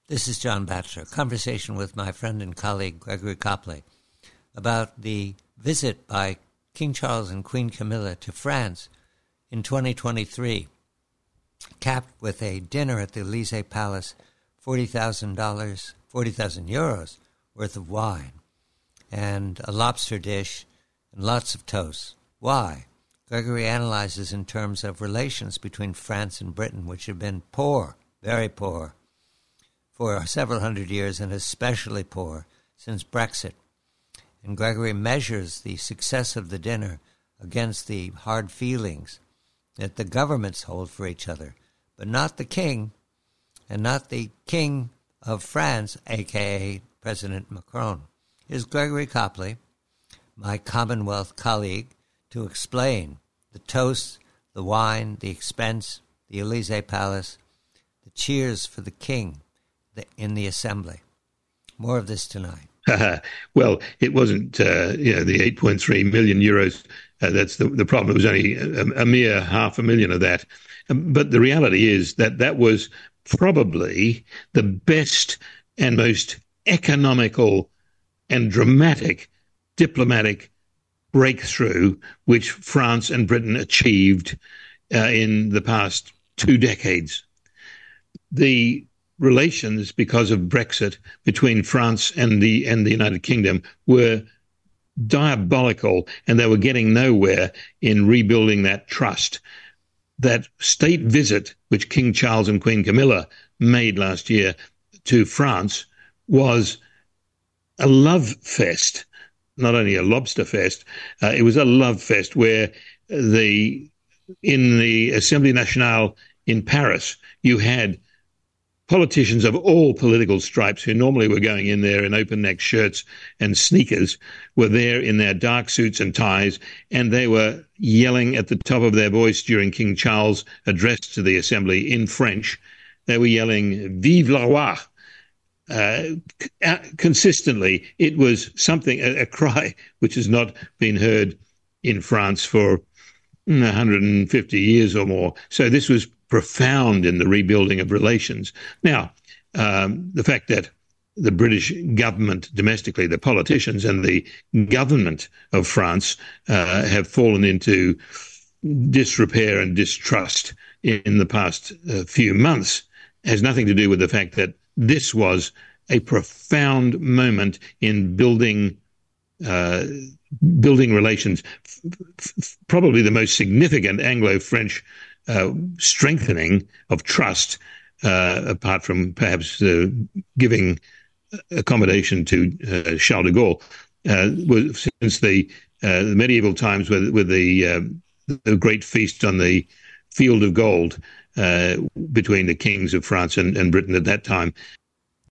This is John Batchelor. Conversation with my friend and colleague Gregory Copley about the visit by King Charles and Queen Camilla to France in 2023, capped with a dinner at the Elysee Palace, $40,000 worth of wine, and a lobster dish and lots of toast. Why? Gregory analyzes in terms of relations between France and Britain, which have been poor, very poor, for several hundred years, and especially poor since Brexit. And Gregory measures the success of the dinner against the hard feelings that the governments hold for each other, but not the king, and not the king of France, a.k.a. President Macron. Here's Gregory Copley, my Commonwealth colleague, to explain the toast, the wine, the expense, the Elysee Palace, the cheers for the king in the assembly. More of this tonight. Well, it wasn't, the 8.3 million euros. That's the problem. It was only a mere 500,000 of that. But the reality is that was probably the best and most economical and dramatic diplomatic breakthrough which France and Britain achieved in the past 2 decades. The relations, because of Brexit, between France and the United Kingdom were diabolical, and they were getting nowhere in rebuilding that trust. That state visit which King Charles and Queen Camilla made last year to France was a love fest, not only a lobster fest. It was a love fest where in the Assemblée Nationale in Paris, you had politicians of all political stripes who normally were going in there in open-neck shirts and sneakers were there in their dark suits and ties, and they were yelling at the top of their voice during King Charles' address to the Assembly in French. They were yelling, "Vive le roi!" Consistently. It was something, a cry which has not been heard in France for 150 years or more. So this was profound in the rebuilding of relations. Now, the fact that the British government domestically, the politicians and the government of France have fallen into disrepair and distrust in the past few months has nothing to do with the fact that this was a profound moment in building relations, probably the most significant Anglo-French strengthening of trust, apart from perhaps giving accommodation to Charles de Gaulle, since the medieval times with the great feast on the Field of Gold between the kings of France and Britain at that time.